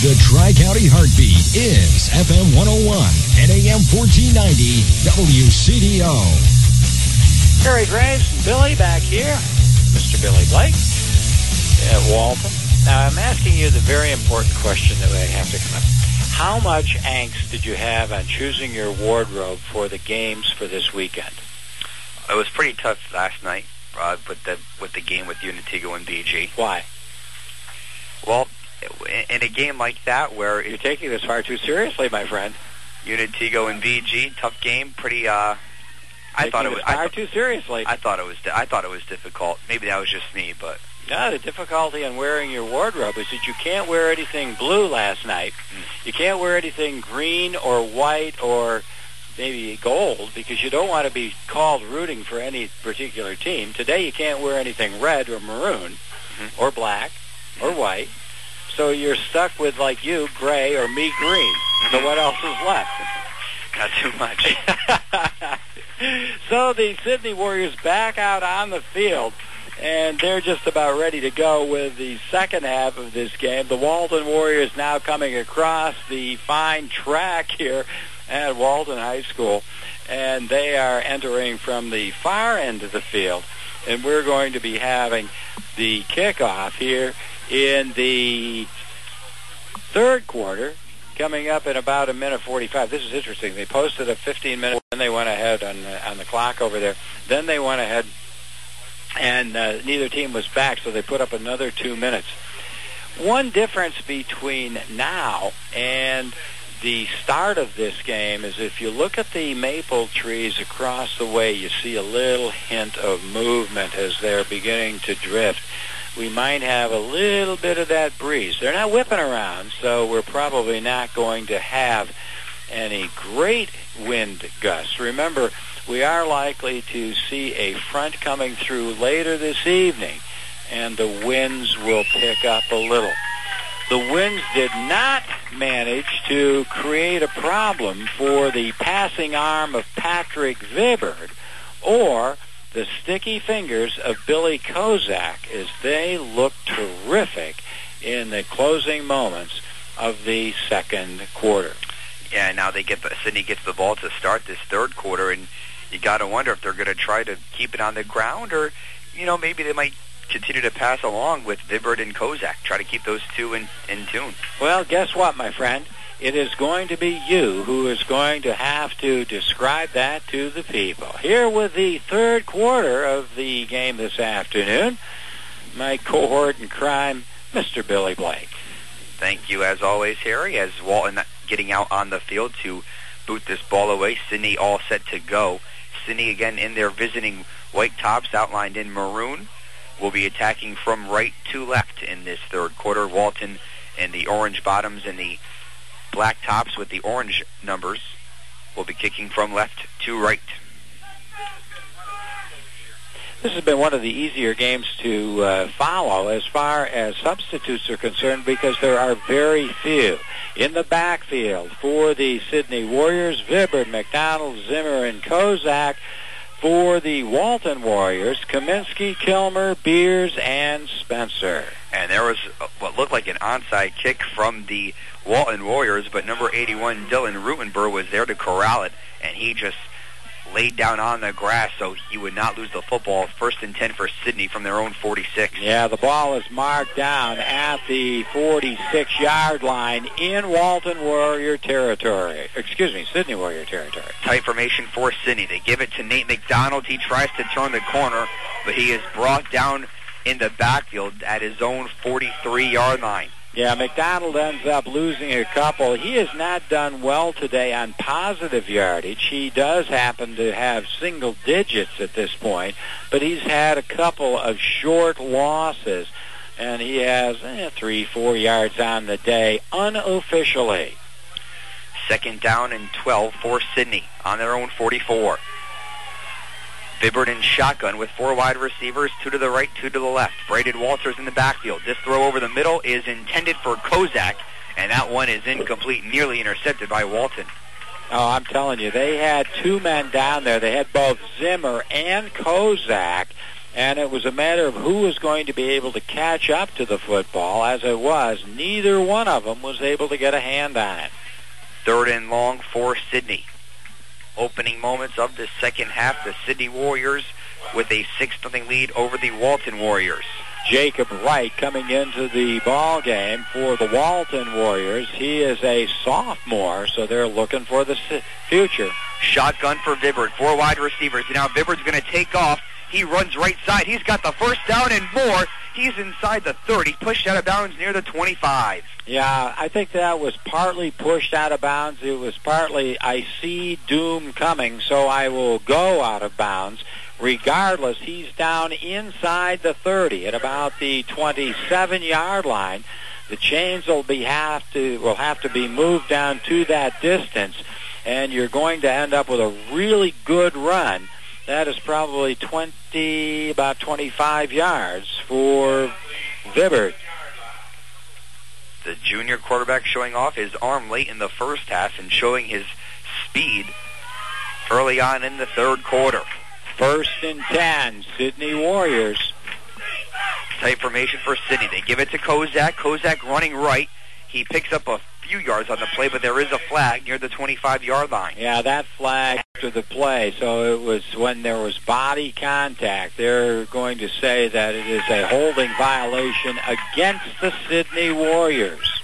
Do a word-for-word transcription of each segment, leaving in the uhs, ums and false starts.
The Tri-County Heartbeat is F M one oh one and A M fourteen ninety W C D O. Harry Graves and Billy back here. Mister Billy Blake at Walton. Now, I'm asking you the very important question that I have to come up. How much angst did you have on choosing your wardrobe for the games for this weekend? It was pretty tough last night uh, with the with the game with Unitigo and B G. Why? Well, in a game like that where You're taking this far too seriously, my friend. Unitigo and V G, tough game, pretty. Uh, I taking thought it was this far I, too seriously. I thought it was. I thought it was difficult. Maybe that was just me, but no. The difficulty in wearing your wardrobe is that you can't wear anything blue last night. Mm. You can't wear anything green or white or maybe gold because you don't want to be called rooting for any particular team. Today you can't wear anything red or maroon mm-hmm. or black mm-hmm. or white. So you're stuck with, like you, gray or me, green. Mm-hmm. So what else is left? Not too much. So the Sydney Warriors back out on the field, and they're just about ready to go with the second half of this game. The Walton Warriors now coming across the fine track here at Walton High School, and they are entering from the far end of the field, and we're going to be having the kickoff here in the third quarter, coming up in about a minute forty-five. This is interesting. They posted a fifteen minute, then they went ahead on the, on the clock over there. Then they went ahead, and uh, neither team was back, so they put up another two minutes. One difference between now and the start of this game is if you look at the maple trees across the way, you see a little hint of movement as they're beginning to drift. We might have a little bit of that breeze. They're not whipping around, so we're probably not going to have any great wind gusts. Remember, we are likely to see a front coming through later this evening, and the winds will pick up a little. The winds did not manage to create a problem for the passing arm of Patrick Vibbard or the sticky fingers of Billy Kozak as they look terrific in the closing moments of the second quarter. Yeah, now they get the, Sydney gets the ball to start this third quarter, and you got to wonder if they're going to try to keep it on the ground, or you know maybe they might continue to pass along with Vibbard and Kozak, try to keep those two in, in tune. Well, guess what, my friend? It is going to be you who is going to have to describe that to the people. Here with the third quarter of the game this afternoon, my cohort in crime, Mister Billy Blake. Thank you, as always, Harry, as Walton getting out on the field to boot this ball away. Sydney all set to go. Sydney, again, in their visiting white tops outlined in maroon, will be attacking from right to left in this third quarter. Walton in the orange bottoms and the black tops with the orange numbers will be kicking from left to right. This has been one of the easier games to uh, follow as far as substitutes are concerned because there are very few. In the backfield for the Sydney Warriors, Vibbard, McDonald, Zimmer, and Kozak. For the Walton Warriors, Kaminsky, Kilmer, Beers, and Spencer. And there was what looked like an onside kick from the Walton Warriors, but number eighty-one, Dylan Rutenberg, was there to corral it, and he just laid down on the grass so he would not lose the football. First and ten for Sydney from their own forty-six. Yeah, the ball is marked down at the forty-six-yard line in Walton Warrior territory. Excuse me, Sydney Warrior territory. Tight formation for Sydney. They give it to Nate McDonald. He tries to turn the corner, but he is brought down in the backfield at his own forty-three-yard line. Yeah, McDonald ends up losing a couple. He has not done well today on positive yardage. He does happen to have single digits at this point, but he's had a couple of short losses, and he has eh, three, four yards on the day unofficially. Second down and twelve for Sydney on their own forty-four. Vibbard in shotgun with four wide receivers, two to the right, two to the left. Braden Walters in the backfield. This throw over the middle is intended for Kozak, and that one is incomplete, nearly intercepted by Walton. Oh, I'm telling you, they had two men down there. They had both Zimmer and Kozak, and it was a matter of who was going to be able to catch up to the football. As it was, neither one of them was able to get a hand on it. Third and long for Sidney. Opening moments of the second half, the Sidney Warriors with a six nothing lead over the Walton Warriors. Jacob Wright coming into the ball game for the Walton Warriors. He is a sophomore, so they're looking for the future. Shotgun for Vibbert. Four wide receivers. Now Vibbert's going to take off. He runs right side. He's got the first down and more. He's inside the thirty, pushed out of bounds near the twenty-five. Yeah, I think that was partly pushed out of bounds. It was partly, I see doom coming, so I will go out of bounds. Regardless, he's down inside the thirty at about the twenty-seven-yard line. The chains will be have to will have to be moved down to that distance, and you're going to end up with a really good run. That is probably twenty, about twenty-five yards for Vibbert. The junior quarterback showing off his arm late in the first half and showing his speed early on in the third quarter. First and ten, Sidney Warriors. Tight formation for Sidney. They give it to Kozak. Kozak running right. He picks up a few yards on the play, but there is a flag near the twenty-five-yard line. Yeah, that flag after the play. So it was when there was body contact. They're going to say that it is a holding violation against the Sidney Warriors.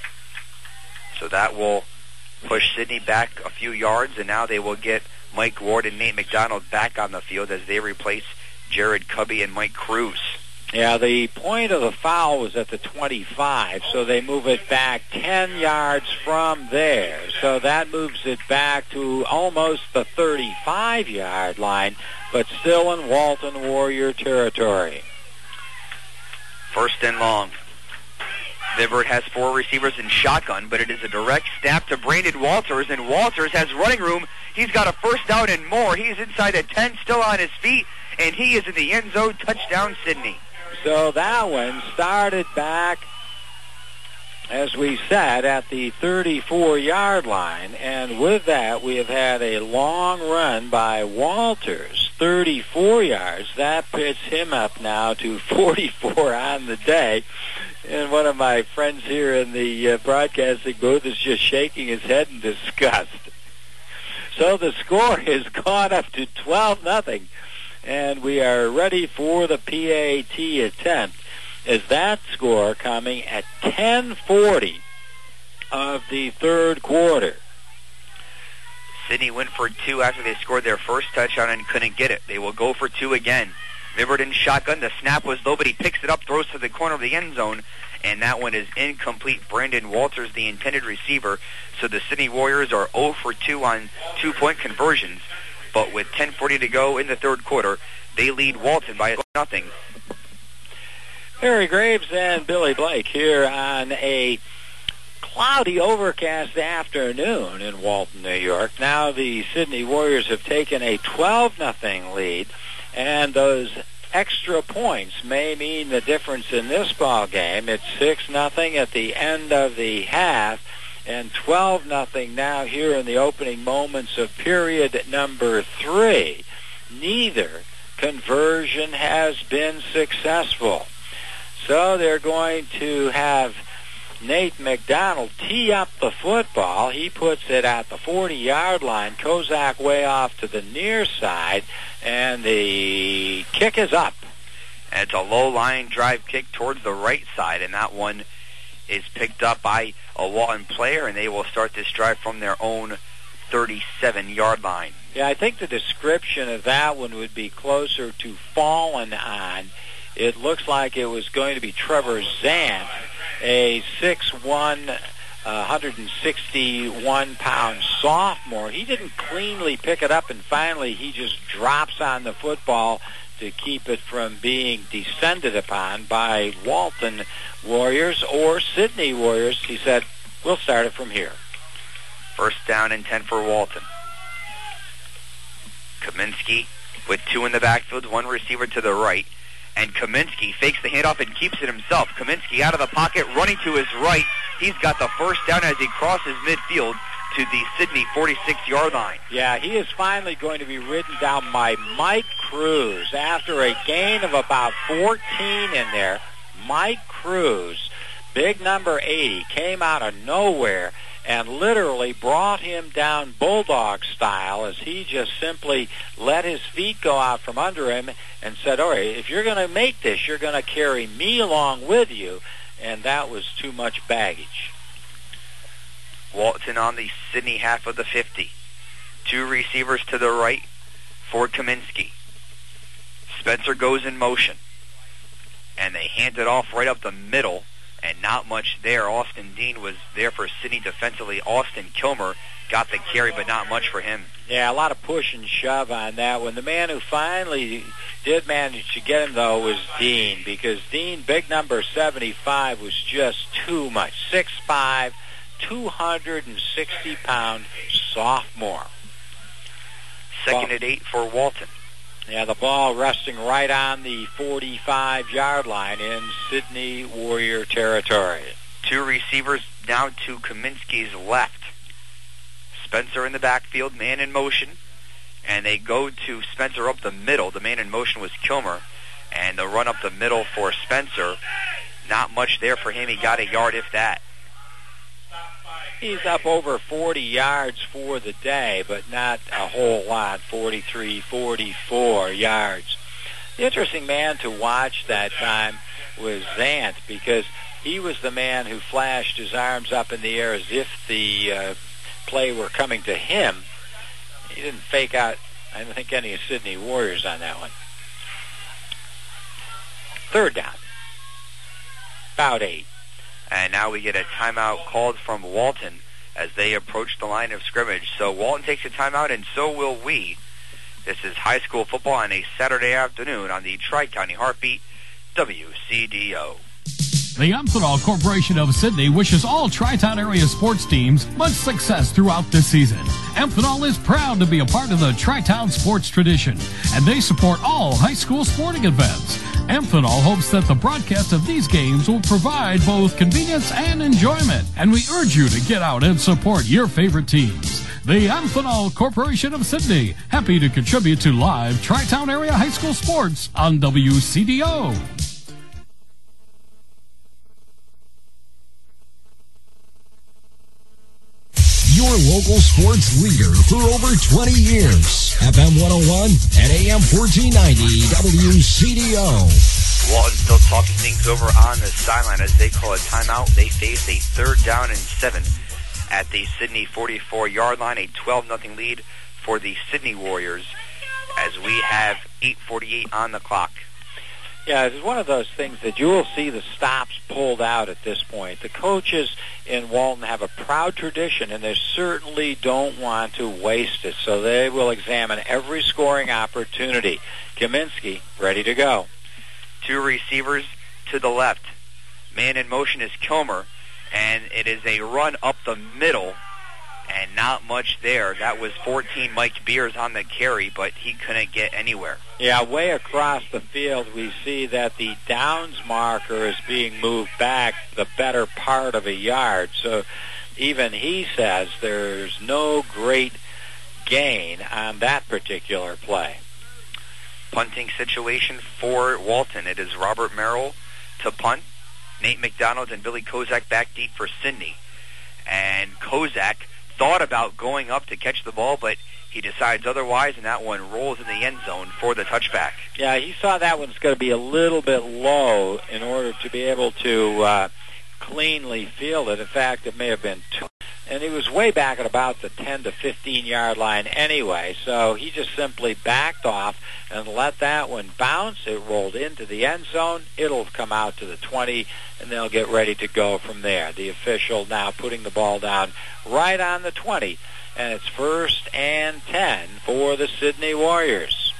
So that will push Sidney back a few yards, and now they will get Mike Ward and Nate McDonald back on the field as they replace Jared Cubby and Mike Cruz. Yeah, the point of the foul was at the twenty-five, so they move it back ten yards from there. So that moves it back to almost the thirty-five-yard line, but still in Walton Warrior territory. First and long. Vibbert has four receivers in shotgun, but it is a direct snap to Brandon Walters, and Walters has running room. He's got a first down and more. He's inside the ten, still on his feet, and he is in the end zone. Touchdown, Sidney. So that one started back, as we said, at the thirty-four-yard line, and with that we have had a long run by Walters, thirty-four yards. That puts him up now to forty-four on the day. And one of my friends here in the uh, broadcasting booth is just shaking his head in disgust. So the score has gone up to twelve nothing, and we are ready for the P A T attempt. Is that score coming at ten forty of the third quarter? Sidney went for two after they scored their first touchdown and couldn't get it. They will go for two again. Vibbert in shotgun. The snap was low, but he picks it up, throws to the corner of the end zone, and that one is incomplete. Brandon Walters, the intended receiver. So the Sidney Warriors are zero for two on two-point conversions. But with ten forty to go in the third quarter, they lead Walton by nothing. Harry Graves and Billy Blake here on a cloudy, overcast afternoon in Walton, New York. Now the Sidney Warriors have taken a twelve nothing lead, and those extra points may mean the difference in this ball game. It's six nothing at the end of the half, and twelve nothing now here in the opening moments of period number three. Neither conversion has been successful. So they're going to have Nate McDonald tee up the football. He puts it at the forty-yard line. Kozak way off to the near side, and the kick is up. And it's a low-line drive kick towards the right side, and that one is picked up by a Walton player, and they will start this drive from their own thirty-seven-yard line. Yeah, I think the description of that one would be closer to fallen on. It looks like it was going to be Trevor Zant, a six one, uh, one hundred sixty-one pound sophomore. He didn't cleanly pick it up, and finally he just drops on the football to keep it from being descended upon by Walton Warriors or Sidney Warriors. He said, we'll start it from here. First down and ten for Walton. Kaminsky with two in the backfield, one receiver to the right. And Kaminsky fakes the handoff and keeps it himself. Kaminsky out of the pocket, running to his right. He's got the first down as he crosses midfield to the Sidney forty-six-yard line. Yeah, he is finally going to be ridden down by Mike Cruz. After a gain of about fourteen in there, Mike Cruz, big number eighty, came out of nowhere and literally brought him down bulldog style as he just simply let his feet go out from under him and said, all right, if you're going to make this, you're going to carry me along with you, and that was too much baggage. Walton on the Sidney half of the fifty. Two receivers to the right for Kaminsky. Spencer goes in motion, and they hand it off right up the middle, and not much there. Austin Dean was there for Sidney defensively. Austin Kilmer got the carry, but not much for him. Yeah, a lot of push and shove on that one. The man who finally did manage to get him, though, was Dean, because Dean, big number seventy-five, was just too much. six five, two hundred sixty pound sophomore. Second and eight for Walton. Yeah, the ball resting right on the forty-five yard line in Sidney Warrior territory. Two receivers now to Kaminsky's left. Spencer in the backfield, man in motion, and they go to Spencer up the middle. The man in motion was Kilmer, and the run up the middle for Spencer. Not much there for him. He got a yard, if that. He's up over forty yards for the day, but not a whole lot, forty-three, forty-four yards. The interesting man to watch that time was Zant, because he was the man who flashed his arms up in the air as if the uh, play were coming to him. He didn't fake out, I don't think, any of Sidney Warriors on that one. Third down. About eight. And now we get a timeout called from Walton as they approach the line of scrimmage. So Walton takes a timeout, and so will we. This is high school football on a Saturday afternoon on the Tri-County Heartbeat, W C D O. The Amphenol Corporation of Sidney wishes all Tri-Town area sports teams much success throughout this season. Amphenol is proud to be a part of the Tri-Town sports tradition, and they support all high school sporting events. Amphenol hopes that the broadcast of these games will provide both convenience and enjoyment, and we urge you to get out and support your favorite teams. The Amphenol Corporation of Sidney, happy to contribute to live Tri-Town area high school sports on W C D O. Your local sports leader for over twenty years. F M one oh one and A M fourteen ninety W C D O. Walton still talking things over on the sideline as they call a timeout. They face a third down and seven at the Sidney forty-four yard line, a twelve nothing lead for the Sidney Warriors as we have eight forty-eight on the clock. Yeah, it's one of those things that you will see the stops pulled out at this point. The coaches in Walton have a proud tradition, and they certainly don't want to waste it, so they will examine every scoring opportunity. Kaminsky, ready to go. Two receivers to the left. Man in motion is Kilmer, and it is a run up the middle, and not much there. That was fourteen Mike Beers on the carry, but he couldn't get anywhere. Yeah, way across the field we see that the downs marker is being moved back the better part of a yard. So even he says there's no great gain on that particular play. Punting situation for Walton. It is Robert Merrill to punt. Nate McDonald and Billy Kozak back deep for Sidney. And Kozak thought about going up to catch the ball, but he decides otherwise, and that one rolls in the end zone for the touchback. Yeah, he saw that one's going to be a little bit low in order to be able to uh, cleanly field it. In fact, it may have been two. And he was way back at about the ten to fifteen yard line anyway, so he just simply backed off and let that one bounce. It rolled into the end zone. It'll come out to the twenty, and they'll get ready to go from there. The official now putting the ball down right on the twenty, and it's first and ten for the Sidney Warriors.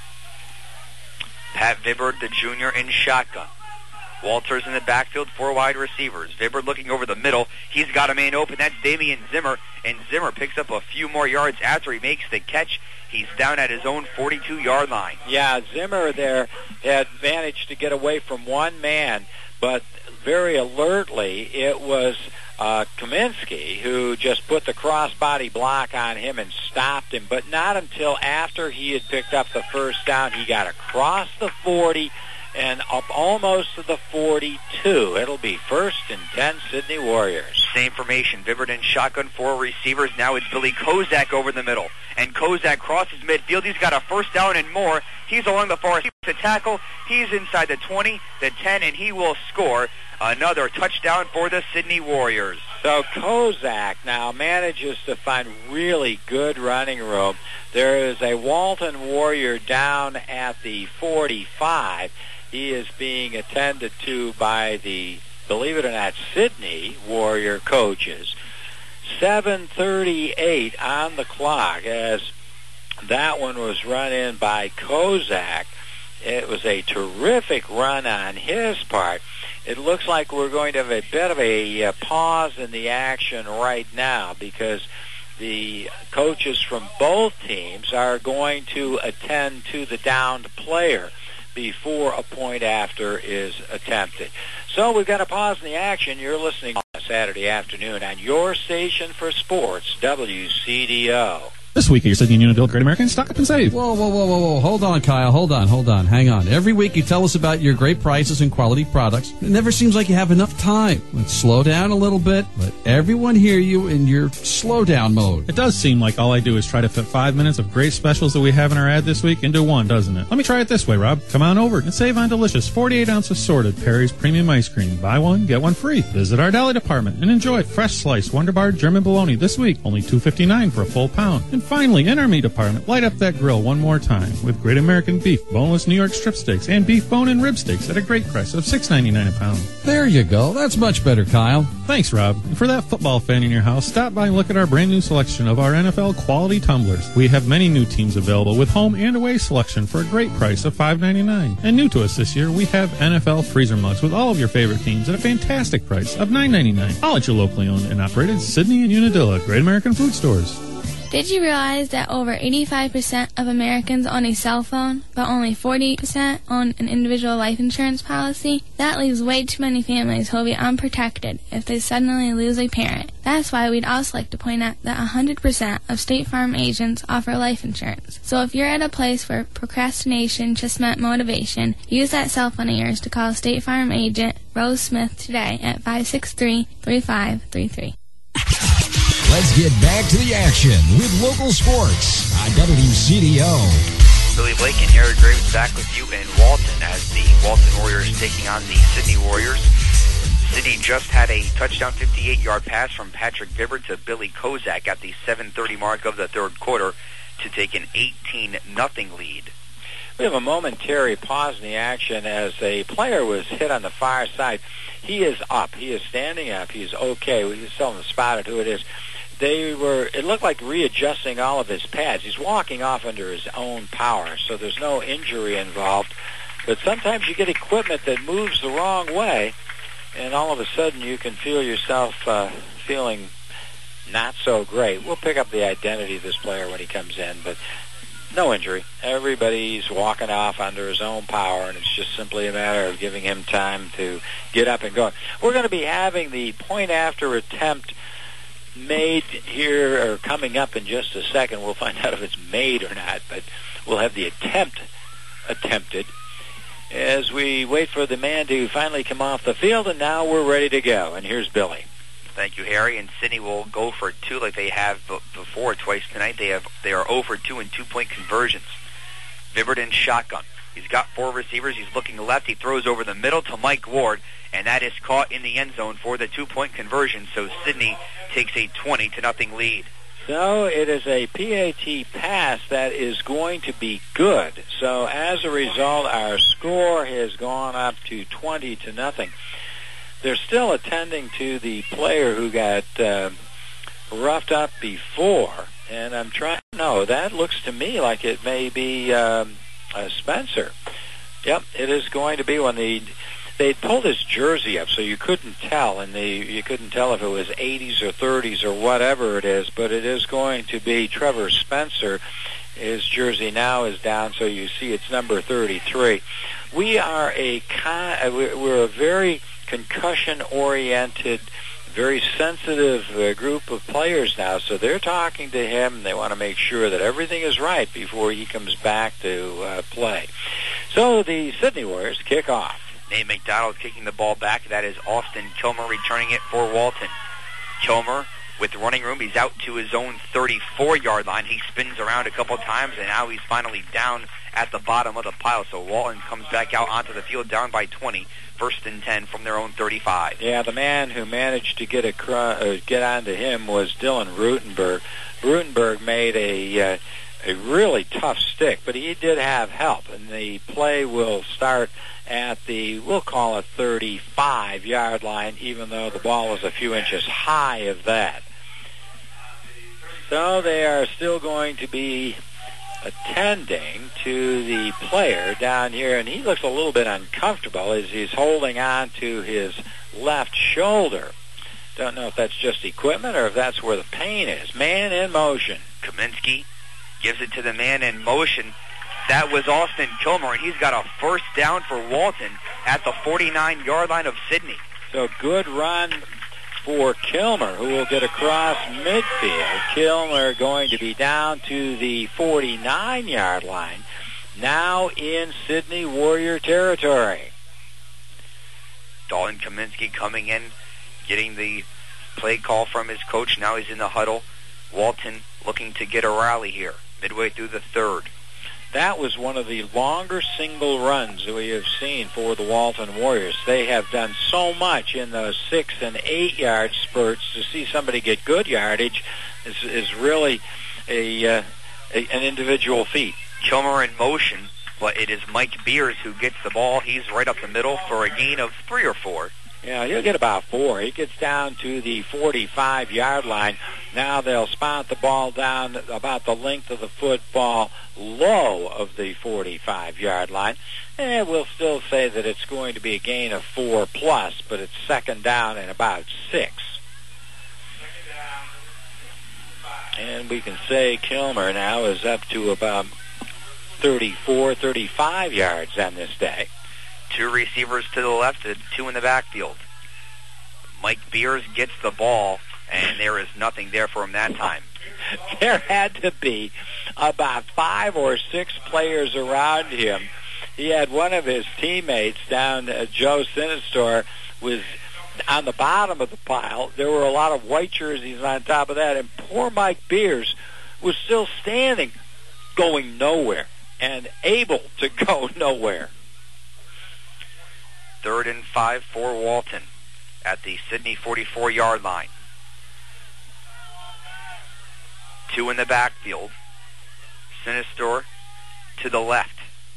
Pat Vibbard, the junior, in shotgun. Walters in the backfield, four wide receivers. Vibbard looking over the middle. He's got a man open. That's Damian Zimmer, and Zimmer picks up a few more yards after he makes the catch. He's down at his own forty-two yard line. Yeah, Zimmer there had managed to get away from one man, but very alertly it was uh, Kaminsky, who just put the crossbody block on him and stopped him, but not until after he had picked up the first down. He got across the forty and up almost to the forty-two. It'll be first and ten, Sydney Warriors. Same formation. Viverton shotgun, four receivers. Now it's Billy Kozak over the middle. And Kozak crosses midfield. He's got a first down and more. He's along the far side to tackle. He's inside the twenty, the ten, and he will score another touchdown for the Sydney Warriors. So Kozak now manages to find really good running room. There is a Walton Warrior down at the forty-five. He is being attended to by the, believe it or not, Sydney Warrior coaches. seven thirty-eight on the clock as that one was run in by Kozak. It was a terrific run on his part. It looks like we're going to have a bit of a uh, pause in the action right now because the coaches from both teams are going to attend to the downed player before a point after is attempted. So we've got a pause in the action. You're listening on Saturday afternoon on your station for sports, W C D O. This week at your Sydney Unadilla Great American, stock up and save. Whoa, whoa, whoa, whoa, whoa. Hold on, Kyle. Hold on, hold on. Hang on. Every week you tell us about your great prices and quality products. It never seems like you have enough time. Let's slow down a little bit. Let everyone hear you in your slow down mode. It does seem like all I do is try to fit five minutes of great specials that we have in our ad this week into one, doesn't it? Let me try it this way, Rob. Come on over and save on delicious forty-eight ounce assorted Perry's Premium Ice Cream. Buy one, get one free. Visit our deli department and enjoy fresh sliced Wonder Bar German bologna this week. Only two fifty-nine for a full pound. And finally, in our meat department, light up that grill one more time with Great American Beef, boneless New York strip steaks, and beef bone and rib steaks at a great price of six ninety-nine a pound. There you go. That's much better, Kyle. Thanks, Rob. And for that football fan in your house, stop by and look at our brand new selection of our N F L quality tumblers. We have many new teams available with home and away selection for a great price of five ninety-nine. And new to us this year, we have N F L freezer mugs with all of your favorite teams at a fantastic price of nine ninety-nine. All at your locally owned and operated Sydney and Unadilla Great American Food Stores. Did you realize that over eighty-five percent of Americans own a cell phone, but only forty percent own an individual life insurance policy? That leaves way too many families who will be unprotected if they suddenly lose a parent. That's why we'd also like to point out that one hundred percent of State Farm agents offer life insurance. So if you're at a place where procrastination just meant motivation, use that cell phone of yours to call State Farm agent Rose Smith today at five six three, three five three three. Let's get back to the action with local sports on W C D O. Billy Blake and Harry Graves back with you in Walton as the Walton Warriors taking on the Sydney Warriors. Sydney just had a touchdown fifty-eight yard pass from Patrick Vibert to Billy Kozak at the seven thirty mark of the third quarter to take an eighteen nothing lead. We have a momentary pause in the action as a player was hit on the far side. He is up. He is standing up. He's okay. We still haven't spotted who it is. They were, it looked like readjusting all of his pads. He's walking off under his own power, so there's no injury involved. But sometimes you get equipment that moves the wrong way, and all of a sudden you can feel yourself uh, feeling not so great. We'll pick up the identity of this player when he comes in, but no injury. Everybody's walking off under his own power, and it's just simply a matter of giving him time to get up and go. We're going to be having the point after attempt made here, or coming up in just a second. We'll find out if it's made or not, but we'll have the attempt attempted as we wait for the man to finally come off the field, and now we're ready to go. And here's Billy. Thank you, Harry. And Sydney will go for two like they have before twice tonight. They have they are zero for two in two-point conversions. Viverton shotgun. He's got four receivers. He's looking left. He throws over the middle to Mike Ward, and that is caught in the end zone for the two-point conversion. So Sydney takes a twenty to nothing lead. So it is a P A T pass that is going to be good. So as a result, our score has gone up to twenty to nothing. They're still attending to the player who got uh, roughed up before, and I'm trying. No, that looks to me like it may be um, uh, Spencer. Yep, it is going to be when the they pulled his jersey up, so you couldn't tell, and the you couldn't tell if it was eighties or thirties or whatever it is. But it is going to be Trevor Spencer. His jersey now is down, so you see it's number thirty-three. We are a con- we're a very concussion-oriented very sensitive uh, group of players now, so they're talking to him, and they want to make sure that everything is right before he comes back to uh, play. So the Sydney Warriors kick off. Nate McDonald kicking the ball back. That is Austin Kilmer returning it for Walton. Kilmer with running room. He's out to his own thirty-four-yard line. He spins around a couple times, and now he's finally down at the bottom of the pile. So Walton comes back out onto the field down by twenty. First and ten from their own thirty-five. Yeah, the man who managed to get across, uh, get onto him was Dylan Rutenberg. Rutenberg made a uh, a really tough stick, but he did have help, and the play will start at the, we'll call it thirty-five-yard line, even though the ball was a few inches high of that. So they are still going to be attending to the player down here, and he looks a little bit uncomfortable as he's holding on to his left shoulder. Don't know if that's just equipment or if that's where the pain is. Man in motion. Kaminsky gives it to the man in motion. That was Austin Kilmer, and he's got a first down for Walton at the forty-nine-yard line of Sydney. So good run for Kilmer, who will get across midfield. Kilmer going to be down to the forty-nine-yard line, now in Sydney Warrior territory. Dalton Kaminsky coming in, getting the play call from his coach. Now he's in the huddle. Walton looking to get a rally here, midway through the third. That was one of the longer single runs that we have seen for the Walton Warriors. They have done so much in those six and eight yard spurts. To see somebody get good yardage is, is really a, uh, a an individual feat. Kilmer in motion, but it is Mike Beers who gets the ball. He's right up the middle for a gain of three or four. Yeah, he'll get about four. He gets down to the forty-five-yard line. Now they'll spot the ball down about the length of the football low of the forty-five-yard line. And we'll still say that it's going to be a gain of four plus, but it's second down and about six. And we can say Kilmer now is up to about thirty-four, thirty-five yards on this day. Two receivers to the left and two in the backfield. Mike Beers gets the ball, and there is nothing there for him that time. There had to be about five or six players around him. He had one of his teammates down, uh, Joe Sinistor, was on the bottom of the pile. There were a lot of white jerseys on top of that, and poor Mike Beers was still standing, going nowhere, and able to go nowhere. Third and five for Walton at the Sydney forty-four-yard line. Two in the backfield. Sinistor to the left.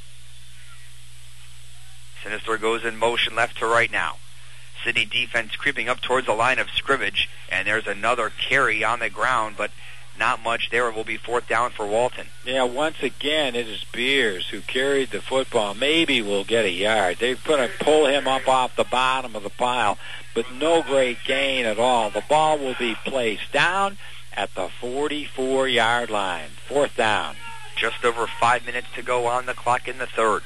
Sinistor goes in motion left to right now. Sydney defense creeping up towards the line of scrimmage, and there's another carry on the ground, but not much there. It will be fourth down for Walton. Yeah, once again, it is Beers who carried the football. Maybe we'll get a yard. They're going to pull him up off the bottom of the pile, but no great gain at all. The ball will be placed down at the forty-four-yard line. Fourth down. Just over five minutes to go on the clock in the third.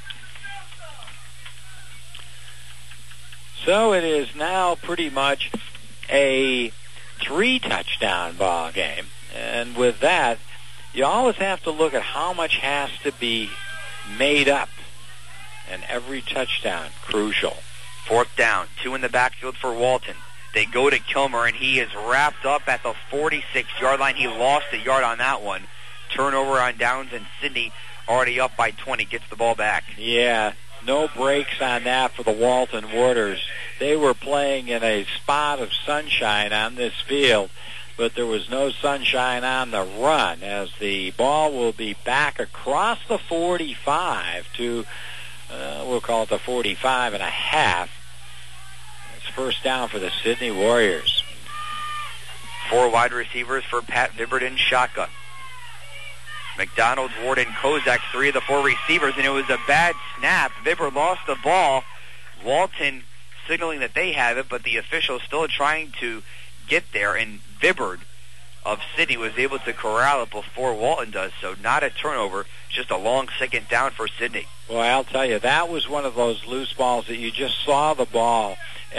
So it is now pretty much a three-touchdown ball game. And with that, you always have to look at how much has to be made up. And every touchdown, crucial. Fourth down, two in the backfield for Walton. They go to Kilmer, and he is wrapped up at the forty-six-yard line. He lost a yard on that one. Turnover on downs, and Sydney already up by twenty, gets the ball back. Yeah, no breaks on that for the Walton Warriors. They were playing in a spot of sunshine on this field, but there was no sunshine on the run, as the ball will be back across the forty-five to, uh, we'll call it the forty-five and a half. It's first down for the Sydney Warriors. Four wide receivers for Pat Vibbert in shotgun. McDonald, Ward, and Kozak, three of the four receivers, and it was a bad snap. Vibbert lost the ball. Walton signaling that they have it, but the official still trying to get there, and Vibbert of Sydney was able to corral it before Walton does, so not a turnover, just a long second down for Sydney. Well, I'll tell you, that was one of those loose balls that you just saw the ball, and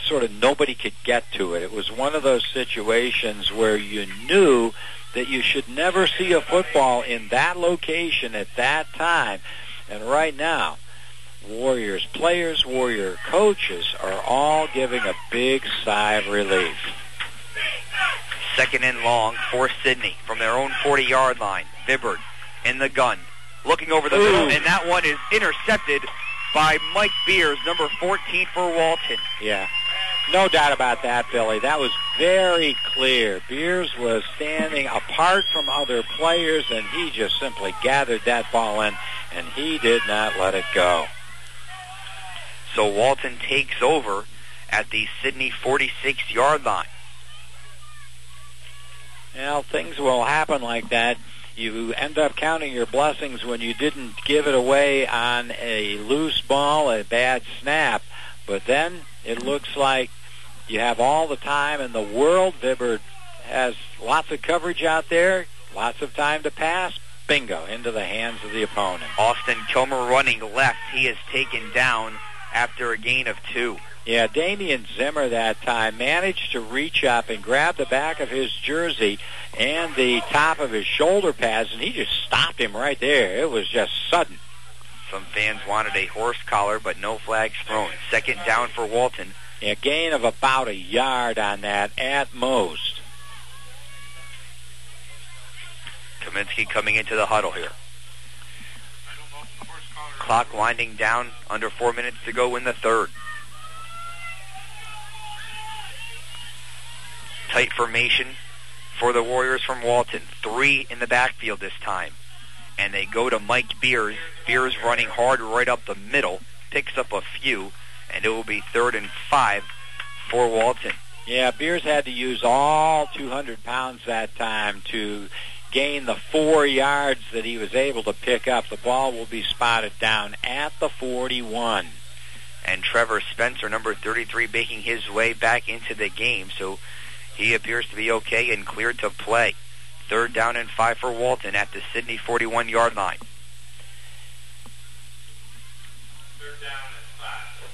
sort of nobody could get to it. It was one of those situations where you knew that you should never see a football in that location at that time. And right now, Warriors players, Warrior coaches are all giving a big sigh of relief. Second and long for Sidney from their own forty-yard line. Vibbard in the gun, looking over the Ooh. middle, and that one is intercepted by Mike Beers, number fourteen for Walton. Yeah, no doubt about that, Billy. That was very clear. Beers was standing apart from other players, and he just simply gathered that ball in, and he did not let it go. So Walton takes over at the Sidney forty-six-yard line. Well, things will happen like that. You end up counting your blessings when you didn't give it away on a loose ball, a bad snap. But then it looks like you have all the time in the world. Vibbard has lots of coverage out there, lots of time to pass. Bingo, into the hands of the opponent. Austin Kilmer running left. He is taken down after a gain of two. Yeah, Damian Zimmer that time managed to reach up and grab the back of his jersey and the top of his shoulder pads, and he just stopped him right there. It was just sudden. Some fans wanted a horse collar, but no flags thrown. Second down for Walton. A gain of about a yard on that at most. Kaminsky coming into the huddle here. Clock winding down, under four minutes to go in the third. Tight formation for the Warriors from Walton. Three in the backfield this time. And they go to Mike Beers. Beers running hard right up the middle. Picks up a few. And it will be third and five for Walton. Yeah, Beers had to use all two hundred pounds that time to gain the four yards that he was able to pick up. The ball will be spotted down at the forty-one. And Trevor Spencer, number thirty-three, making his way back into the game. So he appears to be okay and cleared to play. Third down and five for Walton at the Sidney forty-one-yard line. Third down and five.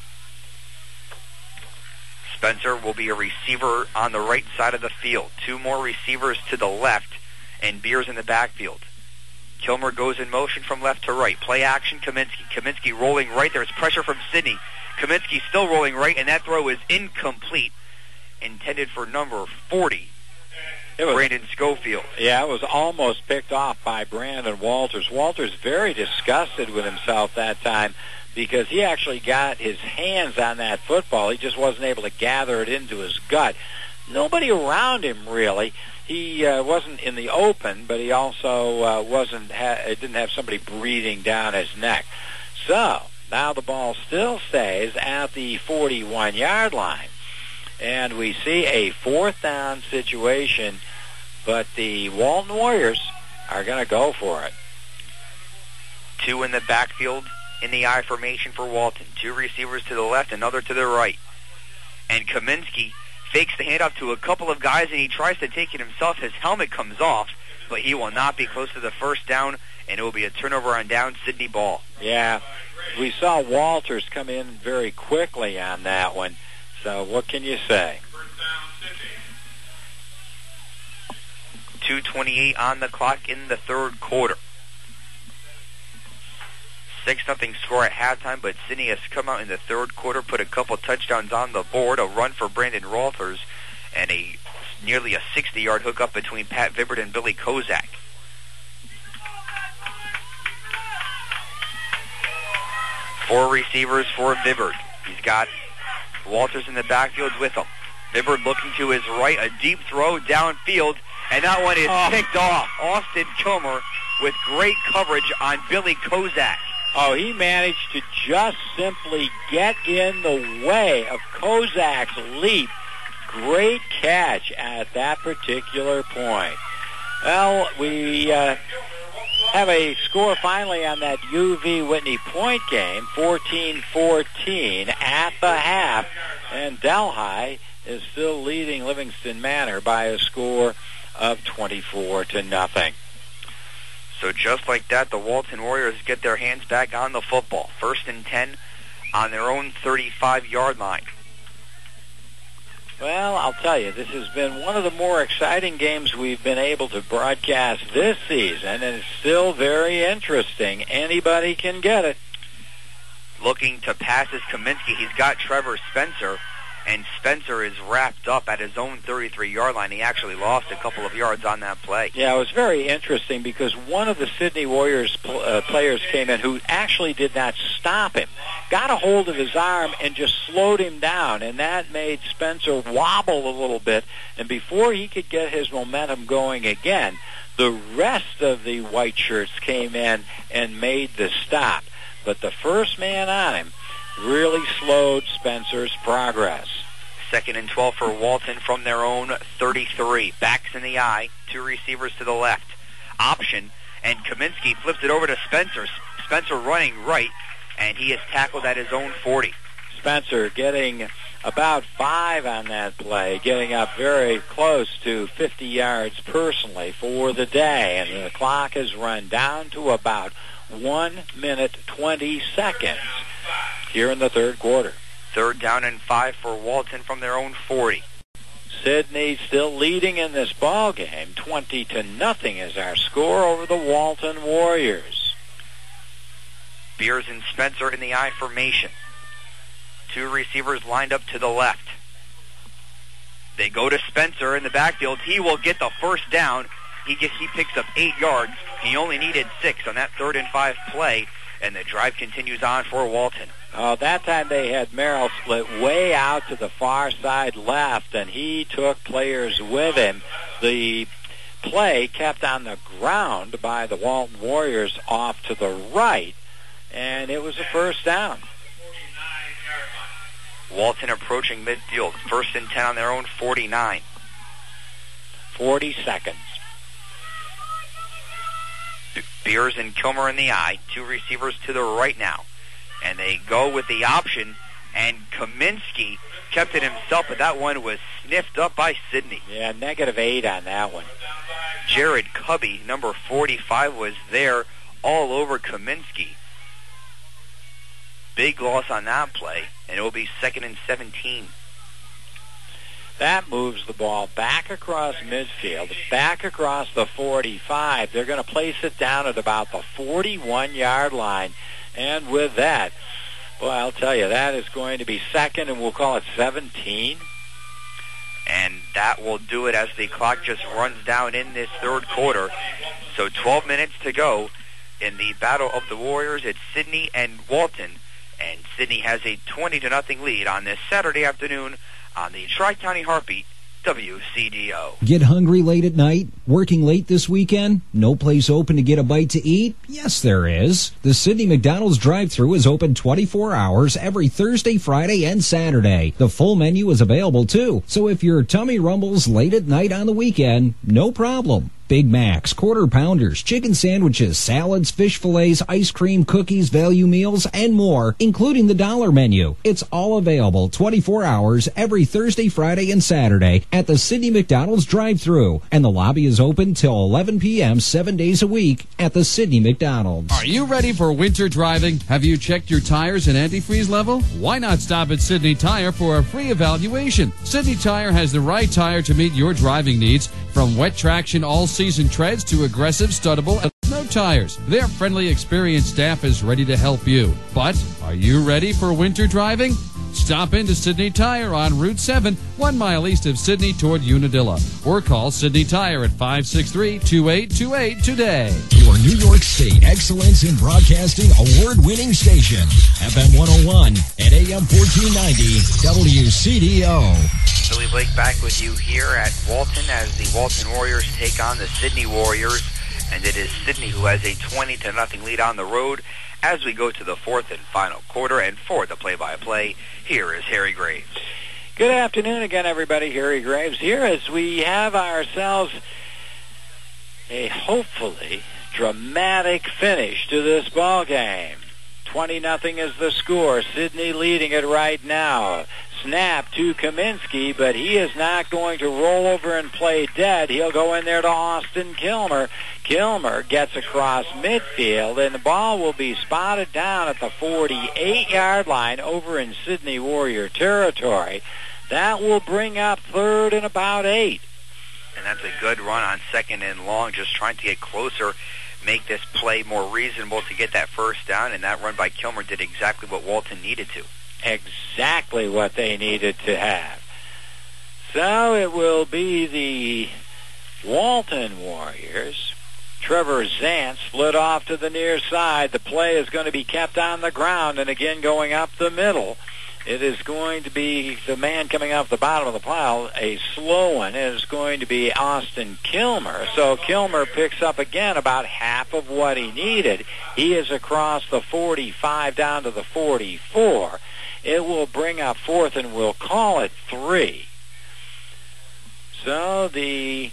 Spencer will be a receiver on the right side of the field. Two more receivers to the left, and Beers in the backfield. Kilmer goes in motion from left to right. Play action, Kaminsky. Kaminsky rolling right. There's pressure from Sidney. Kaminsky still rolling right, and that throw is incomplete. Intended for number forty, It was, Brandon Schofield. Yeah, it was almost picked off by Brandon Walters. Walters very disgusted with himself that time because he actually got his hands on that football. He just wasn't able to gather it into his gut. Nobody around him, really. He uh, wasn't in the open, but he also uh, wasn't ha- didn't have somebody breathing down his neck. So now the ball still stays at the forty-one-yard line. And we see a fourth down situation, but the Walton Warriors are going to go for it. Two in the backfield in the I formation for Walton. Two receivers to the left, another to the right. And Kaminsky fakes the handoff to a couple of guys, and he tries to take it himself. His helmet comes off, but he will not be close to the first down, and it will be a turnover on down, Sidney ball. Yeah, we saw Walters come in very quickly on that one. So what can you say? two twenty-eight on the clock in the third quarter. six nothing score at halftime, but Sidney has come out in the third quarter, put a couple touchdowns on the board, a run for Brandon Walters, and a nearly a sixty-yard hookup between Pat Vibbard and Billy Kozak. Four receivers for Vibbard. He's got Walters in the backfield with him. Vibbard looking to his right, a deep throw downfield, and that one is oh. picked off. Austin Kilmer with great coverage on Billy Kozak. Oh, he managed to just simply get in the way of Kozak's leap. Great catch at that particular point. Well, we uh, have a score finally on that U V Whitney Point game, fourteen fourteen at the half, and Delhi is still leading Livingston Manor by a score of twenty-four to nothing. So just like that, the Walton Warriors get their hands back on the football. First and ten on their own thirty-five-yard line. Well, I'll tell you, this has been one of the more exciting games we've been able to broadcast this season, and it's still very interesting. Anybody can get it. Looking to pass is Kaminsky. He's got Trevor Spencer, and Spencer is wrapped up at his own thirty-three-yard line. He actually lost a couple of yards on that play. Yeah, it was very interesting because one of the Sydney Warriors pl- uh, players came in who actually did not stop him, got a hold of his arm and just slowed him down, and that made Spencer wobble a little bit. And before he could get his momentum going again, the rest of the white shirts came in and made the stop. But the first man on him really slowed Spencer's progress. Second and twelve for Walton from their own thirty-three. Backs in the eye, two receivers to the left. Option, and Kaminsky flips it over to Spencer. Spencer running right, and he is tackled at his own forty. Spencer getting about five on that play, getting up very close to fifty yards personally for the day, and the clock has run down to about one minute, twenty seconds here in the third quarter. Third down and five for Walton from their own forty. Sydney still leading in this ball game. twenty to nothing is our score over the Walton Warriors. Beers and Spencer in the I formation. Two receivers lined up to the left. They go to Spencer in the backfield. He will get the first down. He gets, he picks up eight yards. He only needed six on that third and five play, and the drive continues on for Walton. Uh, that time they had Merrill split way out to the far side left, and he took players with him. The play kept on the ground by the Walton Warriors off to the right, and it was a first down. Walton approaching midfield. First and ten on their own forty-nine. forty seconds. Beers and Kilmer in the eye. Two receivers to the right now. And they go with the option, and Kaminsky kept it himself, but that one was sniffed up by Sydney. Yeah, negative eight on that one. Jared Cubby, number forty-five, was there all over Kaminsky. Big loss on that play, and it will be second and seventeen. That moves the ball back across midfield, back across the forty-five. They're going to place it down at about the forty-one-yard line. And with that, well, I'll tell you, that is going to be second, and we'll call it seventeen. And that will do it as the clock just runs down in this third quarter. So twelve minutes to go in the Battle of the Warriors. It's Sydney and Walton. And Sydney has a twenty to nothing lead on this Saturday afternoon on the Tri-County Heartbeat, W C D O. Get hungry late at night? Working late this weekend? No place open to get a bite to eat? Yes, there is. The Sydney McDonald's drive-thru is open twenty-four hours every Thursday, Friday, and Saturday. The full menu is available, too. So if your tummy rumbles late at night on the weekend, no problem. Big Macs, Quarter Pounders, chicken sandwiches, salads, fish fillets, ice cream, cookies, value meals, and more, including the dollar menu. It's all available twenty-four hours every Thursday, Friday, and Saturday at the Sydney McDonald's drive-thru. And the lobby is open till eleven p.m. seven days a week at the Sydney McDonald's. Are you ready for winter driving? Have you checked your tires and antifreeze level? Why not stop at Sydney Tire for a free evaluation? Sydney Tire has the right tire to meet your driving needs, from wet traction all-season treads to aggressive studdable and no tires. Their friendly, experienced staff is ready to help you. But are you ready for winter driving? Stop into Sydney Tire on Route seven, one mile east of Sydney toward Unadilla. Or call Sydney Tire at five six three, two eight two eight today. Your New York State Excellence in Broadcasting award-winning station. F M one oh one and A M fourteen ninety W C D O. Billy Blake back with you here at Walton as the Walton Warriors take on the Sydney Warriors. And it is Sydney who has a twenty to nothing lead on the road as we go to the fourth and final quarter. And for the play-by-play, here is Harry Graves. Good afternoon again, everybody. Harry Graves here as we have ourselves a hopefully dramatic finish to this ball game. twenty nothing is the score. Sydney leading it right now. Snap to Kaminsky, but he is not going to roll over and play dead. He'll go in there to Austin Kilmer. Kilmer gets across midfield, and the ball will be spotted down at the forty-eight-yard line over in Sydney Warrior territory. That will bring up third and about eight. And that's a good run on second and long, just trying to get closer, make this play more reasonable to get that first down, and that run by Kilmer did exactly what Walton needed to. Exactly what they needed to have. So it will be the Walton Warriors. Trevor Zant slid off to the near side. The play is going to be kept on the ground, and again going up the middle. It is going to be the man coming off the bottom of the pile, a slow one. It is going to be Austin Kilmer. So Kilmer picks up again about half of what he needed. He is across the forty-five down to the forty-four. It will bring up fourth, and we'll call it three. So the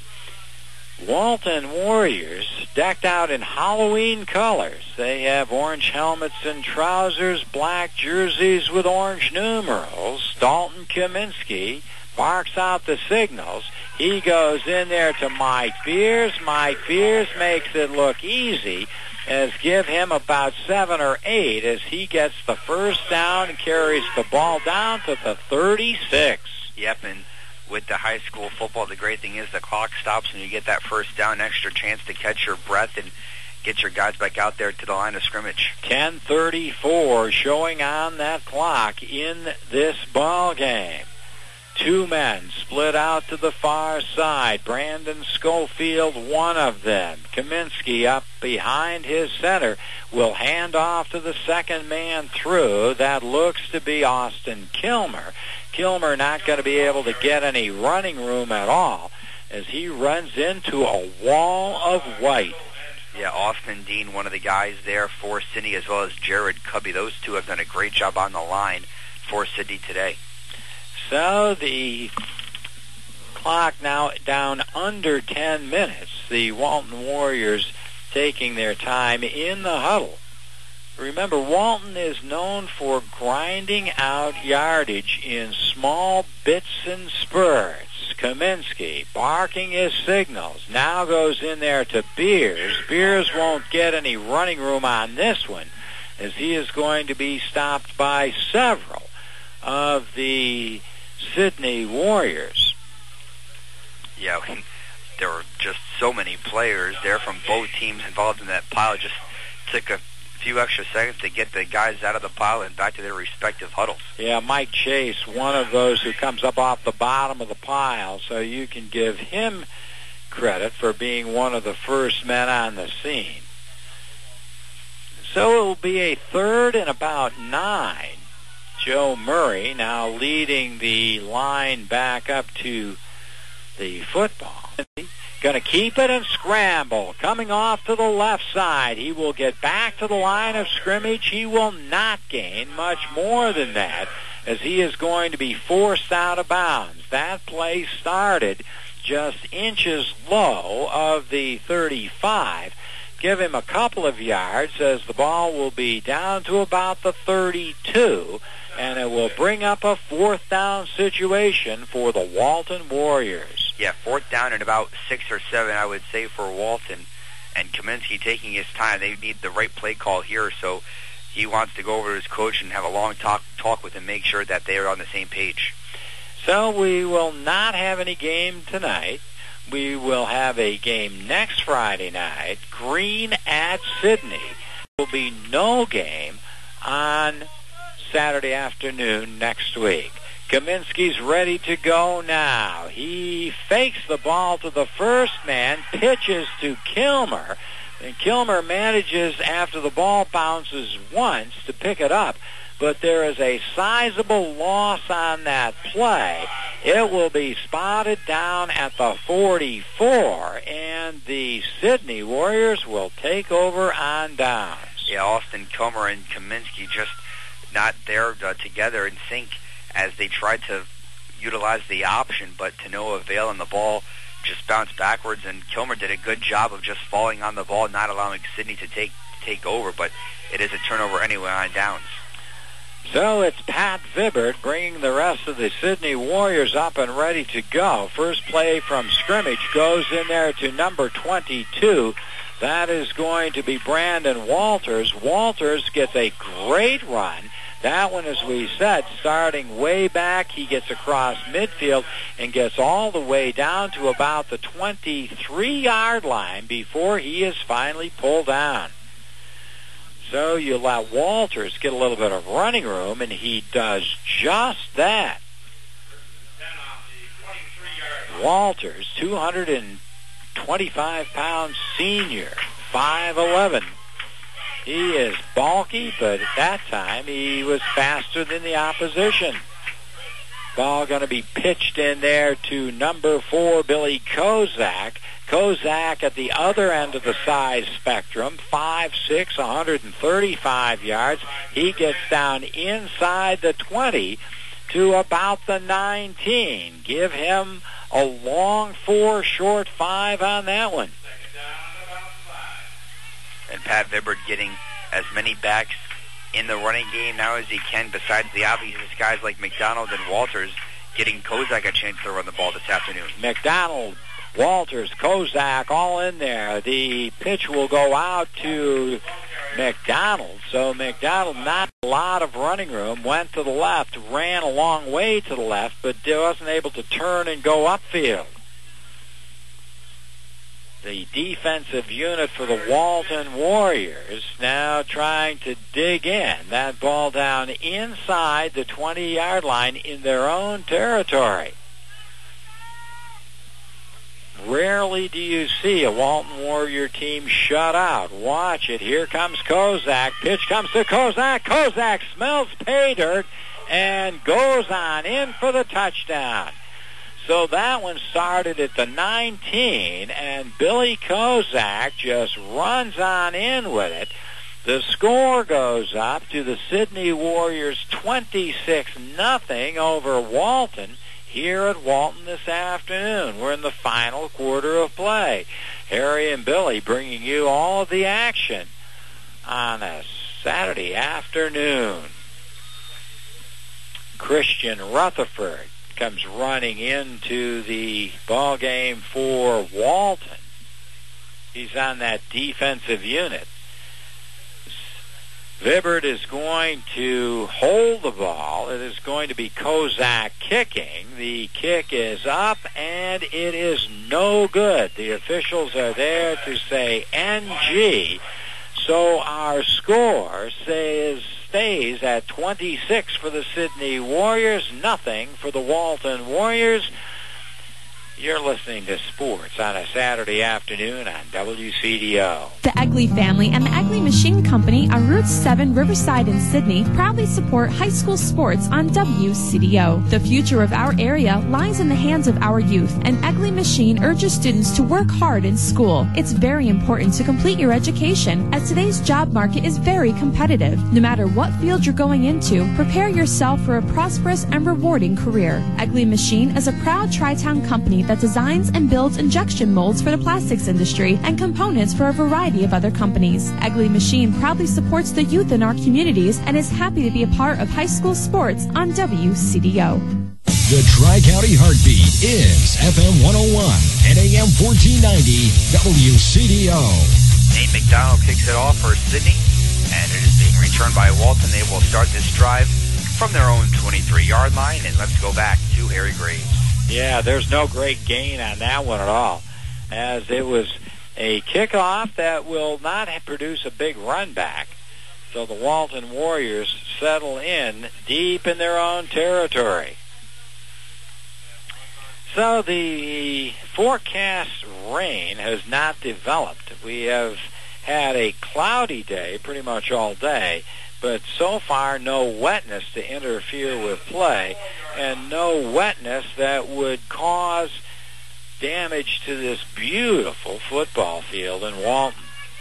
Walton Warriors, decked out in Halloween colors. They have orange helmets and trousers, black jerseys with orange numerals. Dalton Kaminsky barks out the signals. He goes in there to Mike Beers. Mike Beers makes it look easy, as give him about seven or eight as he gets the first down and carries the ball down to the thirty-six. Yep, and with the high school football, the great thing is the clock stops and you get that first down, extra chance to catch your breath and get your guys back out there to the line of scrimmage. ten thirty-four showing on that clock in this ball game. Two men split out to the far side. Brandon Schofield, one of them. Kaminsky up behind his center, will hand off to the second man through. That looks to be Austin Kilmer. Kilmer not going to be able to get any running room at all as he runs into a wall of white. Yeah, Austin Dean, one of the guys there for Sydney, as well as Jared Cubby. Those two have done a great job on the line for Sydney today. So the clock now down under ten minutes. The Walton Warriors taking their time in the huddle. Remember, Walton is known for grinding out yardage in small bits and spurts. Kaminsky barking his signals. Now goes in there to Beers. Beers won't get any running room on this one, as he is going to be stopped by several of the Sydney Warriors. Yeah, there were just so many players there from both teams involved in that pile. Just took a few extra seconds to get the guys out of the pile and back to their respective huddles. Yeah, Mike Chase, one of those who comes up off the bottom of the pile, so you can give him credit for being one of the first men on the scene. So it will be a third and about nine. Joe Murray now leading the line back up to the football. Going to keep it and scramble. Coming off to the left side. He will get back to the line of scrimmage. He will not gain much more than that, as he is going to be forced out of bounds. That play started just inches low of the thirty-five. Give him a couple of yards as the ball will be down to about the thirty-two, and it will bring up a fourth down situation for the Walton Warriors. Yeah, fourth down and about six or seven, I would say, for Walton. And Kaminsky taking his time. They need the right play call here, so he wants to go over to his coach and have a long talk talk with him, make sure that they are on the same page. So we will not have any game tonight. We will have a game next Friday night. Green at Sydney. There will be no game on Saturday afternoon next week. Kaminsky's ready to go now. He fakes the ball to the first man, pitches to Kilmer, and Kilmer manages, after the ball bounces once, to pick it up. But there is a sizable loss on that play. It will be spotted down at the forty-four, and the Sydney Warriors will take over on downs. Yeah, Austin Kilmer and Kaminsky just not there uh, together in sync as they tried to utilize the option, but to no avail, and the ball just bounced backwards, and Kilmer did a good job of just falling on the ball, not allowing Sydney to take take over, but it is a turnover anyway on downs. So it's Pat Vibbert bringing the rest of the Sydney Warriors up and ready to go. First play from scrimmage goes in there to number twenty-two. That is going to be Brandon Walters. Walters gets a great run. That one, as we said, starting way back, he gets across midfield and gets all the way down to about the twenty-three-yard line before he is finally pulled down. So you let Walters get a little bit of running room, and he does just that. Walters, two hundred twenty-five pound senior, five eleven. He is bulky, but at that time he was faster than the opposition. Ball going to be pitched in there to number four, Billy Kozak. Kozak at the other end of the size spectrum, five six, one hundred thirty-five yards. He gets down inside the twenty to about the nineteen. Give him a long four, short five on that one. And Pat Vibbert getting as many backs in the running game now as he can, besides the obvious guys like McDonald and Walters, getting Kozak a chance to run the ball this afternoon. McDonald, Walters, Kozak, all in there. The pitch will go out to McDonald. So McDonald, not a lot of running room, went to the left, ran a long way to the left, but wasn't able to turn and go upfield. The defensive unit for the Walton Warriors now trying to dig in. That ball down inside the twenty-yard line in their own territory. Rarely do you see a Walton Warrior team shut out. Watch it. Here comes Kozak. Pitch comes to Kozak. Kozak smells pay dirt and goes on in for the touchdown. So that one started at the nineteen, and Billy Kozak just runs on in with it. The score goes up to the Sydney Warriors twenty-six nothing over Walton here at Walton this afternoon. We're in the final quarter of play. Harry and Billy bringing you all of the action on a Saturday afternoon. Christian Rutherford comes running into the ball game for Walton. He's on that defensive unit. Vibbert is going to hold the ball. It is going to be Kozak kicking. The kick is up, and it is no good. The officials are there to say N G. So our score says stays at twenty-six for the Sydney Warriors, nothing for the Walton Warriors. You're listening to sports on a Saturday afternoon on W C D O. The Egley family and the Egley Machine Company on Route seven Riverside in Sydney proudly support high school sports on W C D O. The future of our area lies in the hands of our youth, and Egley Machine urges students to work hard in school. It's very important to complete your education, as today's job market is very competitive. No matter what field you're going into, prepare yourself for a prosperous and rewarding career. Egley Machine is a proud Tri-Town company that designs and builds injection molds for the plastics industry and components for a variety of other companies. Egley Machine proudly supports the youth in our communities and is happy to be a part of high school sports on W C D O. The Tri-County Heartbeat is F M one oh one and A M fourteen ninety W C D O. Nate McDonald kicks it off for Sydney, and it is being returned by Walton. They will start this drive from their own twenty-three-yard line, and let's go back to Harry Graves. Yeah, there's no great gain on that one at all, as it was a kickoff that will not produce a big run back. So the Walton Warriors settle in deep in their own territory. So the forecast rain has not developed. We have had a cloudy day pretty much all day, but so far no wetness to interfere with play, and no wetness that would cause damage to this beautiful football field in Walton.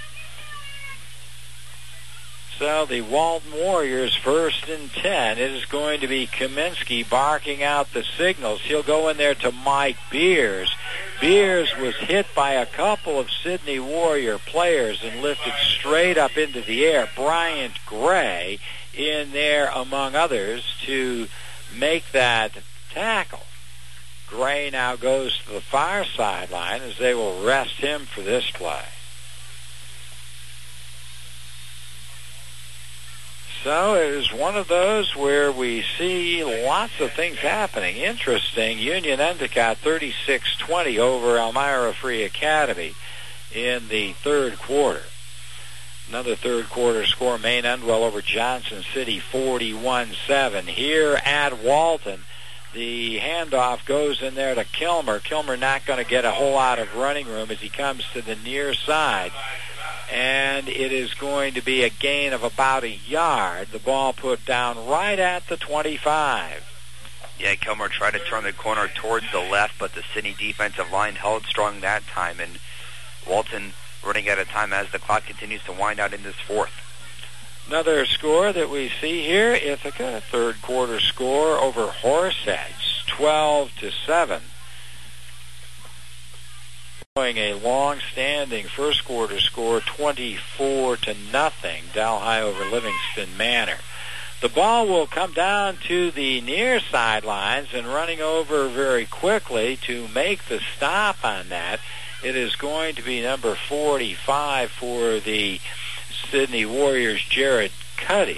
So the Walton Warriors first and ten. It is going to be Kaminsky barking out the signals. He'll go in there to Mike Beers. Beers was hit by a couple of Sydney Warrior players and lifted straight up into the air. Bryant Gray in there, among others, to make that tackle. Gray now goes to the far sideline as they will rest him for this play. So it is one of those where we see lots of things happening. Interesting, Union Endicott thirty-six twenty over Elmira Free Academy in the third quarter. Another third quarter score, Maine Endwell over Johnson City forty-one seven. Here at Walton, the handoff goes in there to Kilmer. Kilmer not going to get a whole lot of running room as he comes to the near side. And it is going to be a gain of about a yard. The ball put down right at the twenty-five. Yeah, Kilmer tried to turn the corner towards the left, but the Sidney defensive line held strong that time. And Walton running out of time as the clock continues to wind out in this fourth. Another score that we see here, Ithaca, third quarter score over Horseheads, twelve to seven. Showing a long-standing first quarter score, twenty-four to nothing, Delhi over Livingston Manor. The ball will come down to the near sidelines, and running over very quickly to make the stop on that, it is going to be number forty-five for the Sidney Warriors, Jared Cuddy.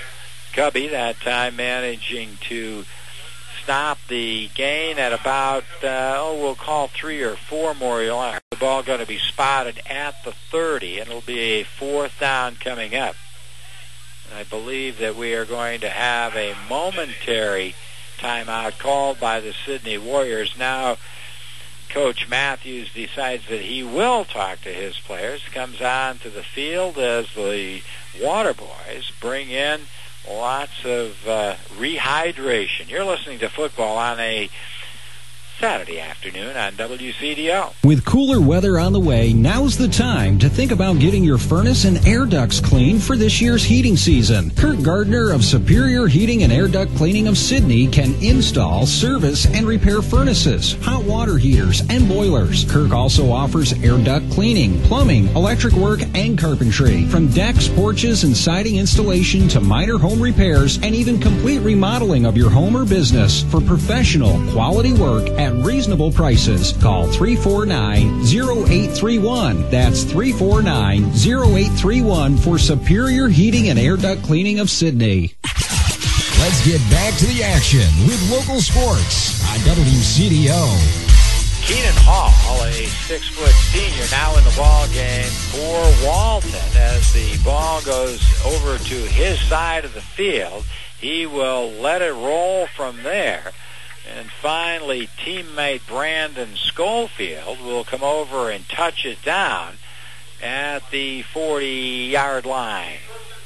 Cubby that time managing to stop the gain at about, uh, oh, we'll call three or four more yards. The ball going to be spotted at the thirty, and it'll be a fourth down coming up. And I believe that we are going to have a momentary timeout called by the Sidney Warriors. Now, Coach Matthews decides that he will talk to his players, comes on to the field as the Water Boys bring in lots of uh, rehydration. You're listening to football on a Saturday afternoon on W C D O. With cooler weather on the way, now's the time to think about getting your furnace and air ducts cleaned for this year's heating season. Kurt Gardner of Superior Heating and Air Duct Cleaning of Sidney can install, service, and repair furnaces, hot water heaters, and boilers. Kirk also offers air duct cleaning, plumbing, electric work, and carpentry. From decks, porches, and siding installation to minor home repairs and even complete remodeling of your home or business for professional, quality work at reasonable prices. Call three four nine, zero eight three one. That's three four nine, zero eight three one for Superior Heating and Air Duct Cleaning of Sidney. Let's get back to the action with local sports on W C D O. Keenan Hall, a six-foot senior, now in the ball game for Walton. As the ball goes over to his side of the field, he will let it roll from there. And finally, teammate Brandon Schofield will come over and touch it down at the forty-yard line.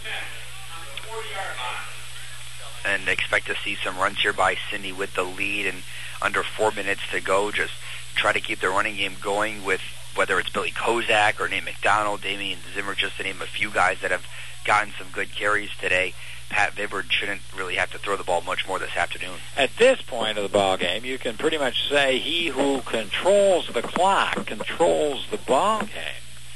And expect to see some runs here by Sidney with the lead and under four minutes to go. Just try to keep the running game going with whether it's Billy Kozak or Nate McDonald, Damian Zimmer, just to name a few guys that have gotten some good carries today. Pat Vibbard shouldn't really have to throw the ball much more this afternoon. At this point of the ball game, you can pretty much say he who controls the clock controls the ball game.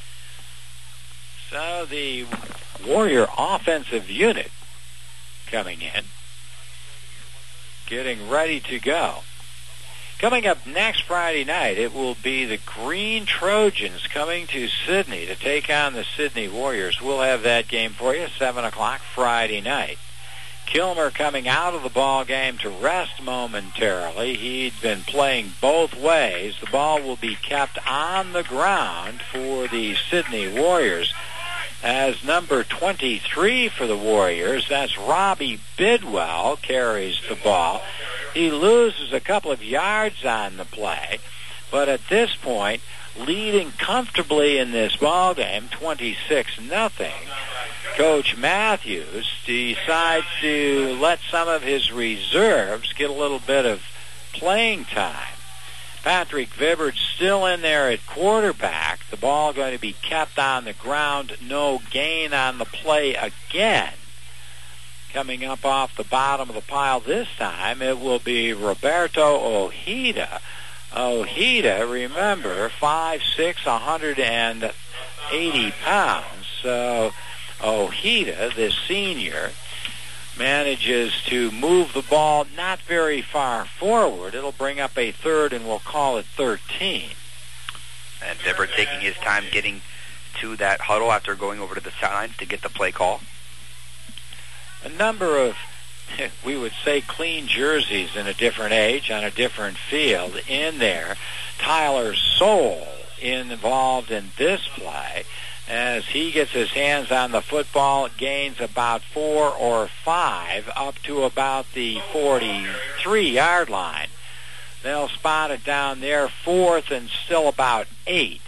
So the Warrior offensive unit coming in, getting ready to go. Coming up next Friday night, it will be the Green Trojans coming to Sidney to take on the Sidney Warriors. We'll have that game for you, seven o'clock Friday night. Kilmer coming out of the ball game to rest momentarily. He'd been playing both ways. The ball will be kept on the ground for the Sidney Warriors. As number twenty-three for the Warriors, that's Robbie Bidwell, carries the ball. He loses a couple of yards on the play, but at this point, leading comfortably in this ball game, twenty-six nothing. Coach Matthews decides to let some of his reserves get a little bit of playing time. Patrick Vibbard still in there at quarterback. The ball going to be kept on the ground. No gain on the play again. Coming up off the bottom of the pile this time, it will be Roberto Ojeda. Ojeda, remember, five six, one hundred eighty pounds. So Ojeda, the senior, manages to move the ball not very far forward. It'll bring up a third, and we'll call it thirteen. And Vibbard taking his time getting to that huddle after going over to the sidelines to get the play call. a number of, we would say, clean jerseys in a different age on a different field in there. Tyler Soule involved in this play as he gets his hands on the football, gains about four or five up to about the forty-three-yard line. They'll spot it down there, fourth and still about eight.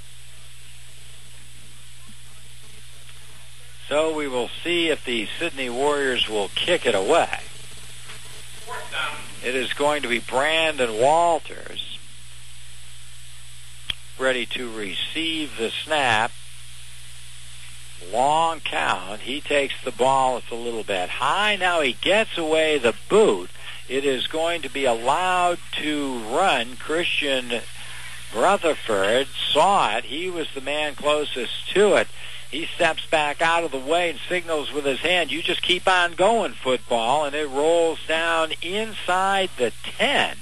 So we will see if the Sydney Warriors will kick it away. It is going to be Brandon Walters ready to receive the snap. Long count. He takes the ball. It's a little bit high. Now he gets away the boot. It is going to be allowed to run. Christian Rutherford saw it. He was the man closest to it. He steps back out of the way and signals with his hand, you just keep on going, football, and it rolls down inside the ten.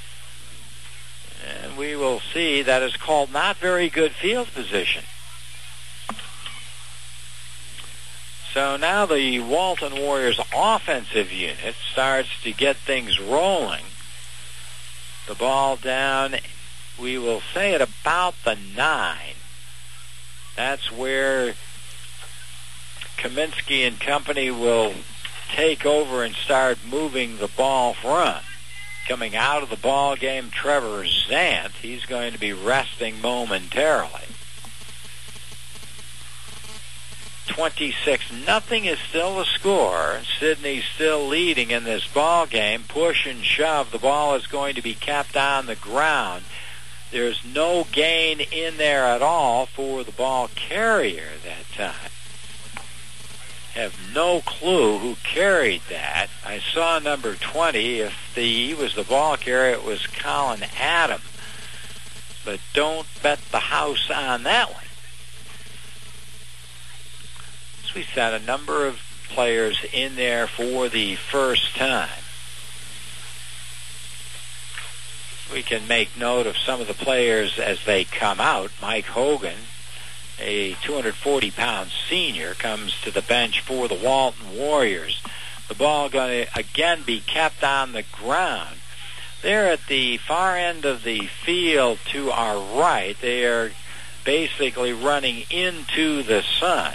And we will see that is called not very good field position. So now the Walton Warriors offensive unit starts to get things rolling. The ball down, we will say at about the nine. That's where Kaminsky and company will take over and start moving the ball from. Coming out of the ball game, Trevor Zant. He's going to be resting momentarily. twenty-six nothing is still the score. Sydney's still leading in this ball game. Push and shove. The ball is going to be kept on the ground. There's no gain in there at all for the ball carrier that time. Have no clue who carried that. I saw number twenty. If the, he was the ball carrier, it was Colin Adam. But don't bet the house on that one. So we set a number of players in there for the first time. We can make note of some of the players as they come out. Mike Hogan, a two hundred forty pound senior, comes to the bench for the Walton Warriors. The ball going to again be kept on the ground. They're at the far end of the field to our right. They are basically running into the sun.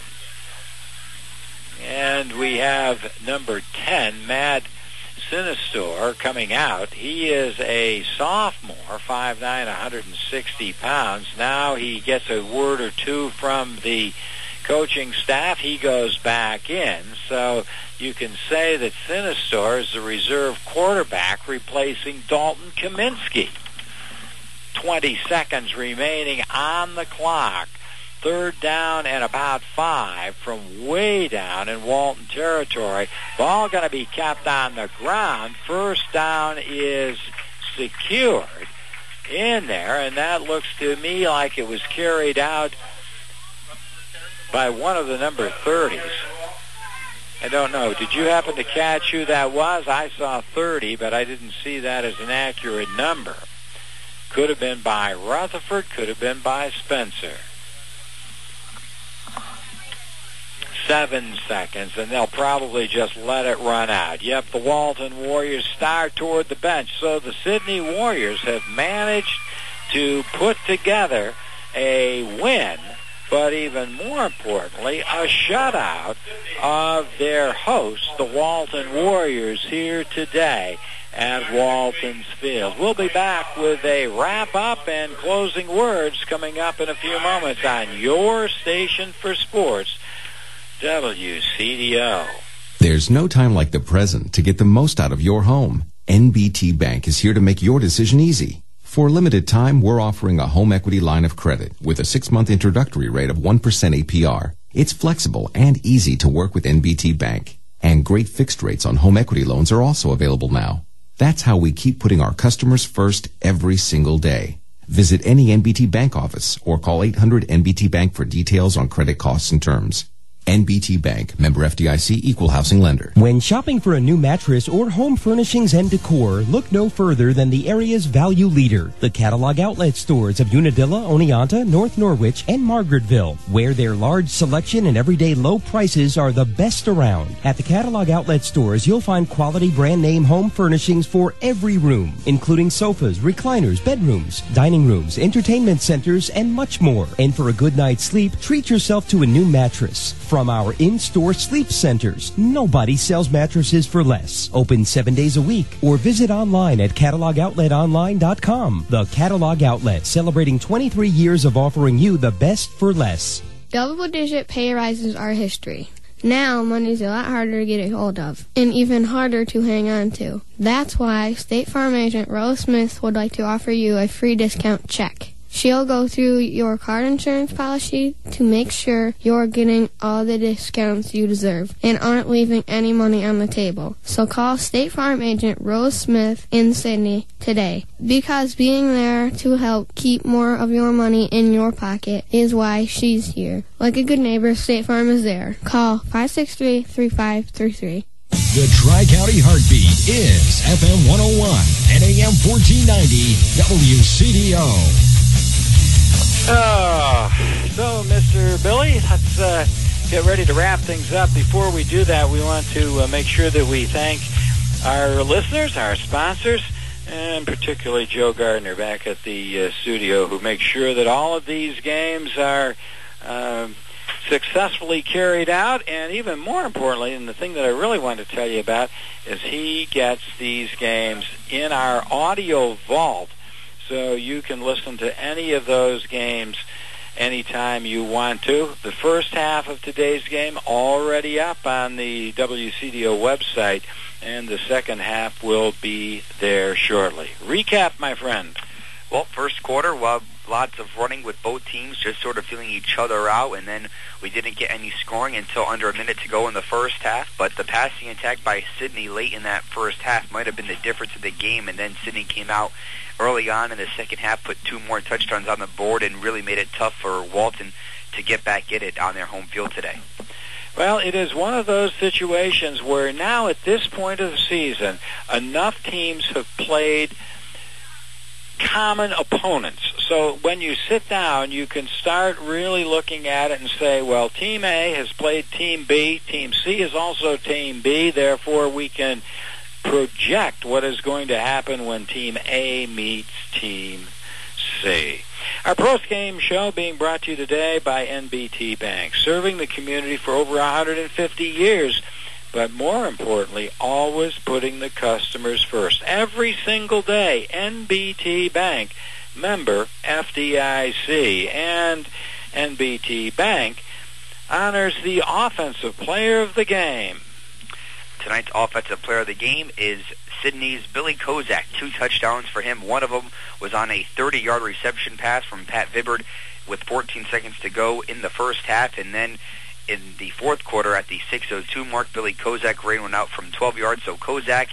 And we have number ten, Matt Sinistor, coming out. He is a sophomore, five nine, one hundred sixty pounds. Now he gets a word or two from the coaching staff. He goes back in. So you can say that Sinistor is the reserve quarterback replacing Dalton Kaminsky. twenty seconds remaining on the clock. Third down and about five from way down in Walton territory. Ball going to be kept on the ground. First down is secured in there, and that looks to me like it was carried out by one of the number thirties. I don't know. Did you happen to catch who that was? I saw thirty, but I didn't see that as an accurate number. Could have been by Rutherford, could have been by Spencer. Seven seconds, and they'll probably just let it run out. Yep, the Walton Warriors start toward the bench. So the Sydney Warriors have managed to put together a win, but even more importantly, a shutout of their hosts, the Walton Warriors, here today at Walton's Field. We'll be back with a wrap-up and closing words coming up in a few moments on your station for sports, W C D O. There's no time like the present to get the most out of your home. N B T Bank is here to make your decision easy. For a limited time, we're offering a home equity line of credit with a six-month introductory rate of one percent A P R. It's flexible and easy to work with N B T Bank. And great fixed rates on home equity loans are also available now. That's how we keep putting our customers first every single day. Visit any N B T Bank office or call eight hundred N B T Bank for details on credit costs and terms. N B T Bank, member F D I C, equal housing lender. When shopping for a new mattress or home furnishings and decor, look no further than the area's value leader, the Catalog Outlet stores of Unadilla, Oneonta, North Norwich, and Margaretville, where their large selection and everyday low prices are the best around. At the Catalog Outlet stores, you'll find quality brand name home furnishings for every room, including sofas, recliners, bedrooms, dining rooms, entertainment centers, and much more. And for a good night's sleep, treat yourself to a new mattress. From our in-store sleep centers, nobody sells mattresses for less. Open seven days a week or visit online at catalog outlet online dot com. The Catalog Outlet, celebrating twenty-three years of offering you the best for less. Double-digit pay rises are history. Now, money's a lot harder to get a hold of, and even harder to hang on to. That's why State Farm agent Rose Smith would like to offer you a free discount check. She'll go through your car insurance policy to make sure you're getting all the discounts you deserve and aren't leaving any money on the table. So call State Farm agent Rose Smith in Sydney today, because being there to help keep more of your money in your pocket is why she's here. Like a good neighbor, State Farm is there. Call five six three, three five three three. The Tri-County Heartbeat is F M one oh one and A M fourteen ninety W C D O. Oh, so, Mister Billy, let's uh, get ready to wrap things up. Before we do that, we want to uh, make sure that we thank our listeners, our sponsors, and particularly Joe Gardner back at the uh, studio, who makes sure that all of these games are uh, successfully carried out. And even more importantly, and the thing that I really want to tell you about, is he gets these games in our audio vault, so you can listen to any of those games anytime you want to. The first half of today's game already up on the W C D O website, and the second half will be there shortly. Recap, my friend. Well, first quarter, well, lots of running with both teams, just sort of feeling each other out, and then we didn't get any scoring until under a minute to go in the first half. But the passing attack by Sydney late in that first half might have been the difference of the game, and then Sydney came out early on in the second half, put two more touchdowns on the board, and really made it tough for Walton to get back at it on their home field today. Well, it is one of those situations where now at this point of the season, enough teams have played common opponents. So when you sit down, you can start really looking at it and say, well, Team A has played Team B, Team C is also Team B, therefore we can project what is going to happen when Team A meets Team C. Our post-game show being brought to you today by N B T Bank, serving the community for over one hundred fifty years, but more importantly, always putting the customers first. Every single day, N B T Bank, member F D I C, and N B T Bank honors the offensive player of the game. Tonight's offensive player of the game is Sydney's Billy Kozak. Two touchdowns for him. One of them was on a thirty-yard reception pass from Pat Vibbard with fourteen seconds to go in the first half. And then in the fourth quarter at the six oh two mark, Billy Kozak ran one out from twelve yards. So Kozak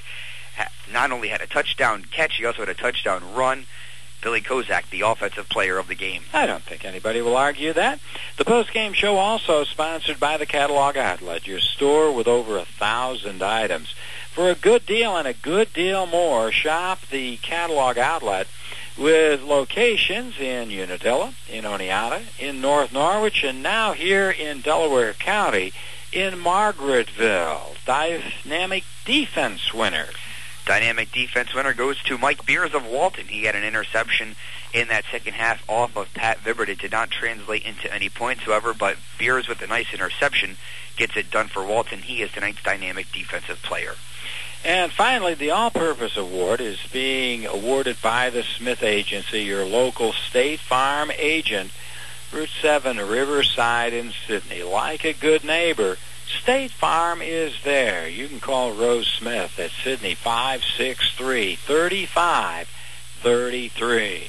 not only had a touchdown catch, he also had a touchdown run. Billy Kozak, the offensive player of the game. I don't think anybody will argue that. The post-game show also sponsored by the Catalog Outlet, your store with over a thousand items. For a good deal and a good deal more, shop the Catalog Outlet with locations in Unadilla, in Oneonta, in North Norwich, and now here in Delaware County in Margaretville. Dynamic defense winner. Dynamic defense winner goes to Mike Beers of Walton. He had an interception in that second half off of Pat Vibbard. It did not translate into any points, however, but Beers with a nice interception gets it done for Walton. He is tonight's dynamic defensive player. And finally, the All-Purpose Award is being awarded by the Smith Agency, your local State Farm agent, Route seven, Riverside in Sydney. Like a good neighbor, State Farm is there. You can call Rose Smith at Sydney five six three, three five three three.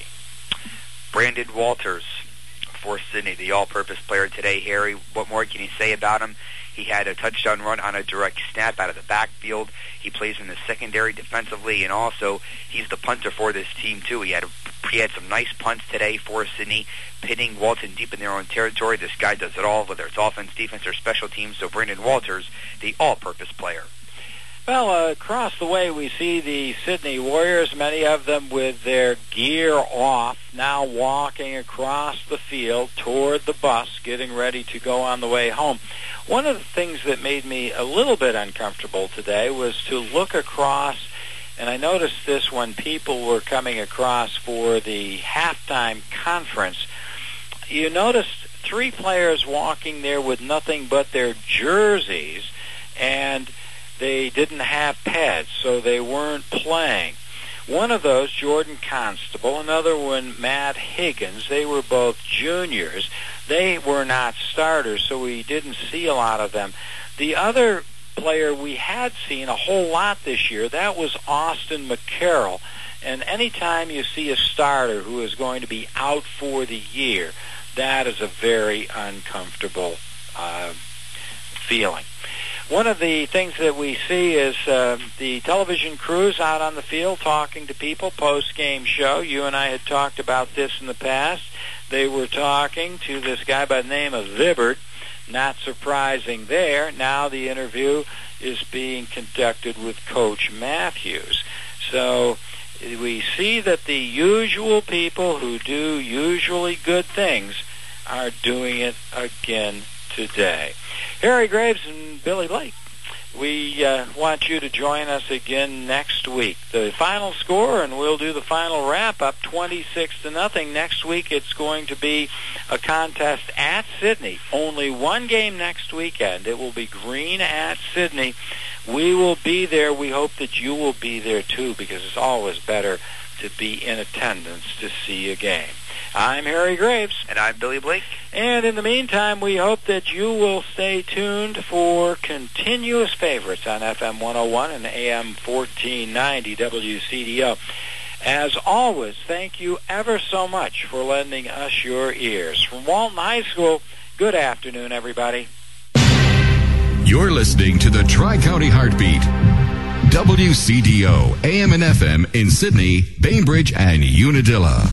Brandon Walters for Sydney, the all-purpose player today. Harry, what more can you say about him? He had a touchdown run on a direct snap out of the backfield. He plays in the secondary defensively, and also he's the punter for this team, too. He had a He had some nice punts today for Sydney, pitting Walton deep in their own territory. This guy does it all, whether it's offense, defense, or special teams. So Brandon Walters, the all-purpose player. Well, uh, across the way we see the Sydney Warriors, many of them with their gear off, now walking across the field toward the bus, getting ready to go on the way home. One of the things that made me a little bit uncomfortable today was to look across, and I noticed this when people were coming across for the halftime conference. You noticed three players walking there with nothing but their jerseys, and they didn't have pads, so they weren't playing. One of those, Jordan Constable, another one, Matt Higgins, they were both juniors. They were not starters, so we didn't see a lot of them. The other player we had seen a whole lot this year, that was Austin McCarroll. And anytime you see a starter who is going to be out for the year, that is a very uncomfortable uh, feeling. One of the things that we see is uh, the television crews out on the field talking to people, post-game show. You and I had talked about this in the past. They were talking to this guy by the name of Vibbard. Not surprising there. Now the interview is being conducted with Coach Matthews. So we see that the usual people who do usually good things are doing it again today. Harry Graves and Billy Blake, we uh, want you to join us again next week. The final score, and we'll do the final wrap-up, twenty-six to nothing. Next week it's going to be a contest at Sydney. Only one game next weekend. It will be Green at Sydney. We will be there. We hope that you will be there, too, because it's always better to be in attendance to see a game. I'm Harry Graves. And I'm Billy Blake. And in the meantime, we hope that you will stay tuned for continuous favorites on F M one oh one and A M fourteen ninety W C D O. As always, thank you ever so much for lending us your ears. From Walton High School, good afternoon, everybody. You're listening to the Tri-County Heartbeat. W C D O, A M and F M in Sydney, Bainbridge, and Unadilla.